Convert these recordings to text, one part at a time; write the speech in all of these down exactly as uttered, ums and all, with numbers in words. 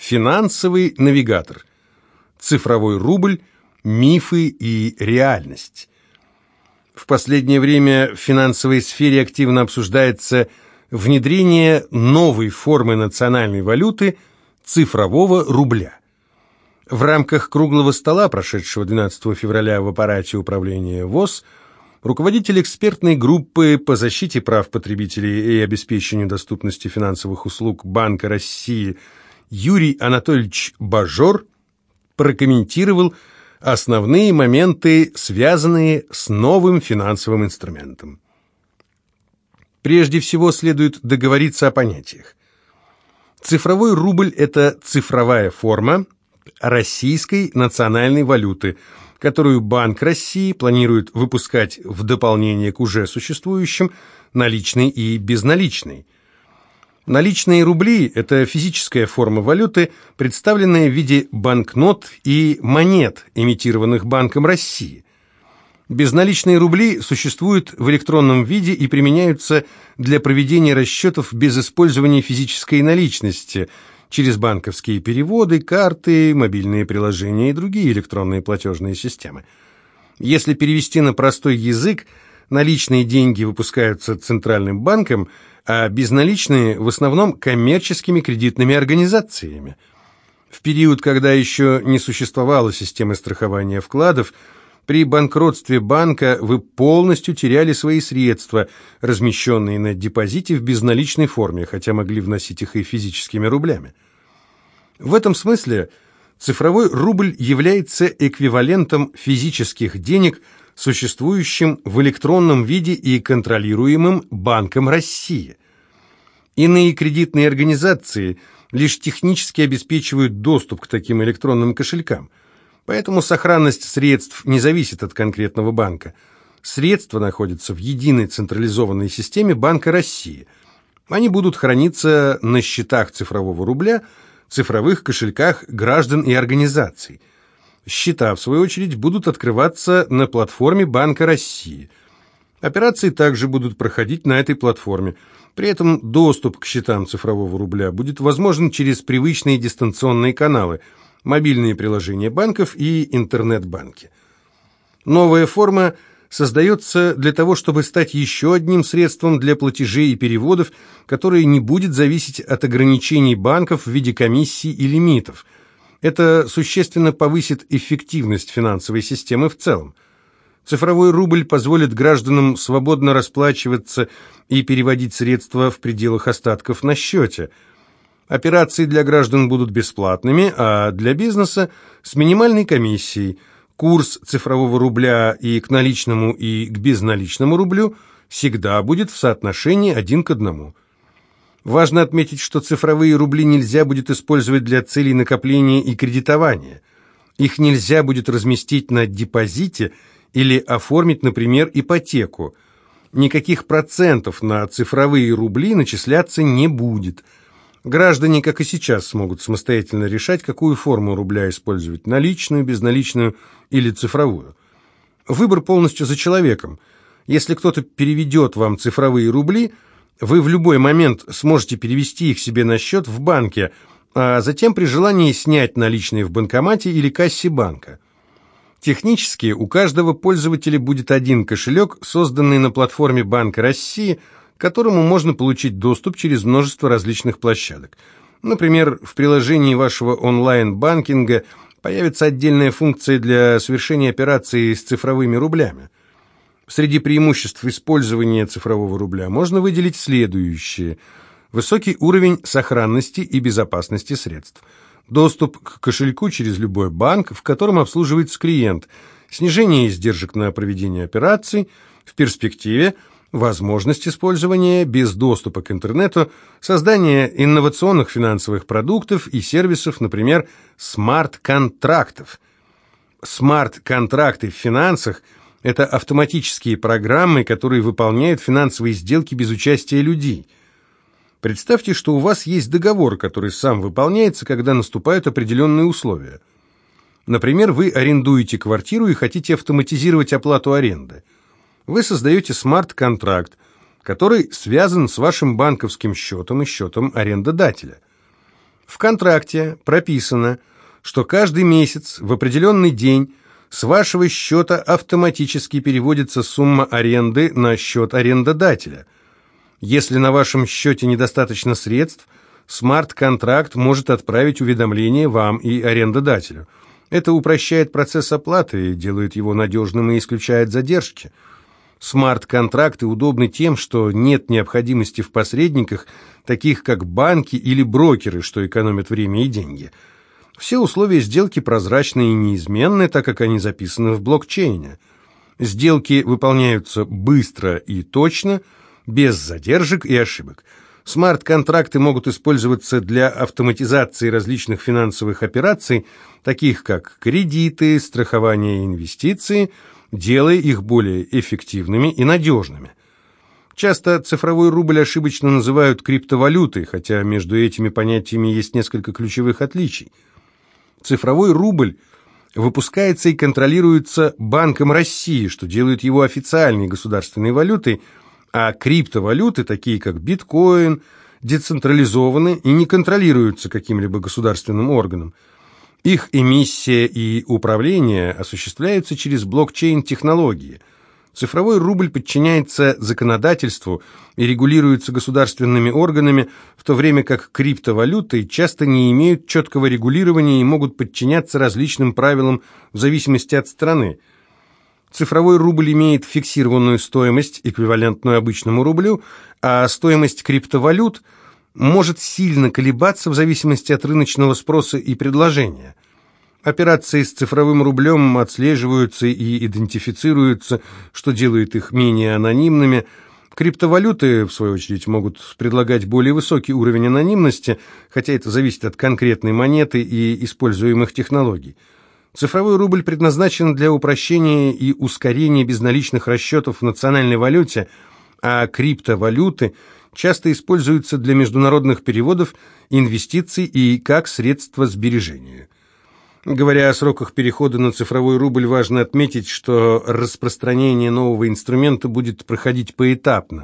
Финансовый навигатор. Цифровой рубль. Мифы и реальность. В последнее время в финансовой сфере активно обсуждается внедрение новой формы национальной валюты – цифрового рубля. В рамках круглого стола, прошедшего двенадцатого февраля в аппарате управления ВОС, руководитель экспертной группы по защите прав потребителей и обеспечению доступности финансовых услуг Банка России Юрий Анатольевич Бажор прокомментировал основные моменты, связанные с новым финансовым инструментом. Прежде всего, следует договориться о понятиях. Цифровой рубль – это цифровая форма российской национальной валюты, которую Банк России планирует выпускать в дополнение к уже существующим наличной и безналичной. Наличные рубли – это физическая форма валюты, представленная в виде банкнот и монет, имитированных Банком России. Безналичные рубли существуют в электронном виде и применяются для проведения расчетов без использования физической наличности через банковские переводы, карты, мобильные приложения и другие электронные платежные системы. Если перевести на простой язык, наличные деньги выпускаются Центральным банком, а безналичные в основном коммерческими кредитными организациями. В период, когда еще не существовала система страхования вкладов, при банкротстве банка вы полностью теряли свои средства, размещенные на депозите в безналичной форме, хотя могли вносить их и физическими рублями. В этом смысле цифровой рубль является эквивалентом физических денег, существующим в электронном виде и контролируемым Банком России. Иные кредитные организации лишь технически обеспечивают доступ к таким электронным кошелькам, поэтому сохранность средств не зависит от конкретного банка. Средства находятся в единой централизованной системе Банка России. Они будут храниться на счетах цифрового рубля, цифровых кошельках граждан и организаций. Счета, в свою очередь, будут открываться на платформе Банка России. Операции также будут проходить на этой платформе. При этом доступ к счетам цифрового рубля будет возможен через привычные дистанционные каналы, мобильные приложения банков и интернет-банки. Новая форма создается для того, чтобы стать еще одним средством для платежей и переводов, которое не будет зависеть от ограничений банков в виде комиссий и лимитов. Это существенно повысит эффективность финансовой системы в целом. Цифровой рубль позволит гражданам свободно расплачиваться и переводить средства в пределах остатков на счете. Операции для граждан будут бесплатными, а для бизнеса с минимальной комиссией. Курс цифрового рубля и к наличному, и к безналичному рублю всегда будет в соотношении один к одному. Важно отметить, что цифровые рубли нельзя будет использовать для целей накопления и кредитования. Их нельзя будет разместить на депозите или оформить, например, ипотеку. Никаких процентов на цифровые рубли начисляться не будет. Граждане, как и сейчас, смогут самостоятельно решать, какую форму рубля использовать – наличную, безналичную или цифровую. Выбор полностью за человеком. Если кто-то переведет вам цифровые рубли – вы в любой момент сможете перевести их себе на счет в банке, а затем при желании снять наличные в банкомате или кассе банка. Технически у каждого пользователя будет один кошелек, созданный на платформе Банка России, к которому можно получить доступ через множество различных площадок. Например, в приложении вашего онлайн-банкинга появится отдельная функция для совершения операций с цифровыми рублями. Среди преимуществ использования цифрового рубля можно выделить следующие. Высокий уровень сохранности и безопасности средств. Доступ к кошельку через любой банк, в котором обслуживается клиент. Снижение издержек на проведение операций. В перспективе возможность использования без доступа к интернету, создание инновационных финансовых продуктов и сервисов, например, смарт-контрактов. Смарт-контракты в финансах – это автоматические программы, которые выполняют финансовые сделки без участия людей. Представьте, что у вас есть договор, который сам выполняется, когда наступают определенные условия. Например, вы арендуете квартиру и хотите автоматизировать оплату аренды. Вы создаете смарт-контракт, который связан с вашим банковским счетом и счетом арендодателя. В контракте прописано, что каждый месяц в определенный день с вашего счета автоматически переводится сумма аренды на счет арендодателя. Если на вашем счете недостаточно средств, смарт-контракт может отправить уведомление вам и арендодателю. Это упрощает процесс оплаты, делает его надежным и исключает задержки. Смарт-контракты удобны тем, что нет необходимости в посредниках, таких как банки или брокеры, что экономят время и деньги. Все условия сделки прозрачны и неизменны, так как они записаны в блокчейне. Сделки выполняются быстро и точно, без задержек и ошибок. Смарт-контракты могут использоваться для автоматизации различных финансовых операций, таких как кредиты, страхование и инвестиции, делая их более эффективными и надежными. Часто цифровой рубль ошибочно называют криптовалютой, хотя между этими понятиями есть несколько ключевых отличий. Цифровой рубль выпускается и контролируется Банком России, что делает его официальной государственной валютой, а криптовалюты, такие как биткоин, децентрализованы и не контролируются каким-либо государственным органом. Их эмиссия и управление осуществляются через блокчейн-технологии. Цифровой рубль подчиняется законодательству и регулируется государственными органами, в то время как криптовалюты часто не имеют четкого регулирования и могут подчиняться различным правилам в зависимости от страны. Цифровой рубль имеет фиксированную стоимость, эквивалентную обычному рублю, а стоимость криптовалют может сильно колебаться в зависимости от рыночного спроса и предложения. Операции с цифровым рублем отслеживаются и идентифицируются, что делает их менее анонимными. Криптовалюты, в свою очередь, могут предлагать более высокий уровень анонимности, хотя это зависит от конкретной монеты и используемых технологий. Цифровой рубль предназначен для упрощения и ускорения безналичных расчетов в национальной валюте, а криптовалюты часто используются для международных переводов, инвестиций и как средство сбережения. Говоря о сроках перехода на цифровой рубль, важно отметить, что распространение нового инструмента будет проходить поэтапно.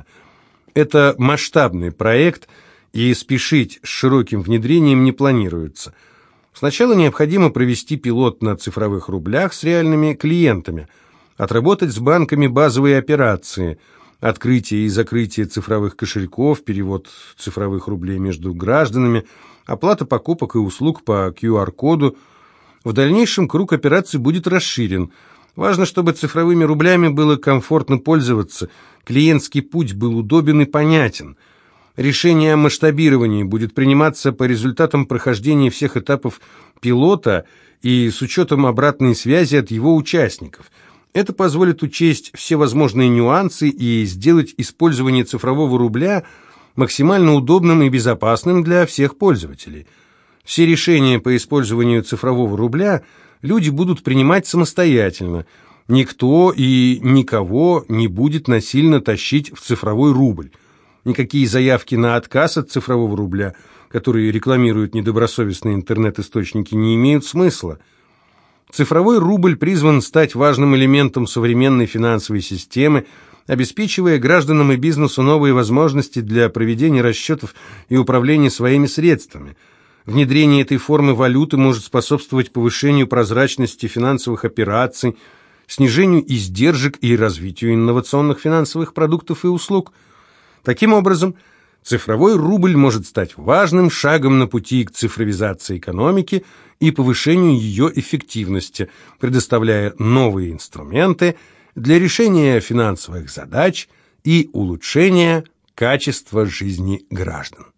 Это масштабный проект, и спешить с широким внедрением не планируется. Сначала необходимо провести пилот на цифровых рублях с реальными клиентами, отработать с банками базовые операции, открытие и закрытие цифровых кошельков, перевод цифровых рублей между гражданами, оплата покупок и услуг по ку ар коду. В дальнейшем круг операций будет расширен. Важно, чтобы цифровыми рублями было комфортно пользоваться, клиентский путь был удобен и понятен. Решение о масштабировании будет приниматься по результатам прохождения всех этапов пилота и с учетом обратной связи от его участников. Это позволит учесть все возможные нюансы и сделать использование цифрового рубля максимально удобным и безопасным для всех пользователей. Все решения по использованию цифрового рубля люди будут принимать самостоятельно. Никто и никого не будет насильно тащить в цифровой рубль. Никакие заявки на отказ от цифрового рубля, которые рекламируют недобросовестные интернет-источники, не имеют смысла. Цифровой рубль призван стать важным элементом современной финансовой системы, обеспечивая гражданам и бизнесу новые возможности для проведения расчетов и управления своими средствами. Внедрение этой формы валюты может способствовать повышению прозрачности финансовых операций, снижению издержек и развитию инновационных финансовых продуктов и услуг. Таким образом, цифровой рубль может стать важным шагом на пути к цифровизации экономики и повышению ее эффективности, предоставляя новые инструменты для решения финансовых задач и улучшения качества жизни граждан.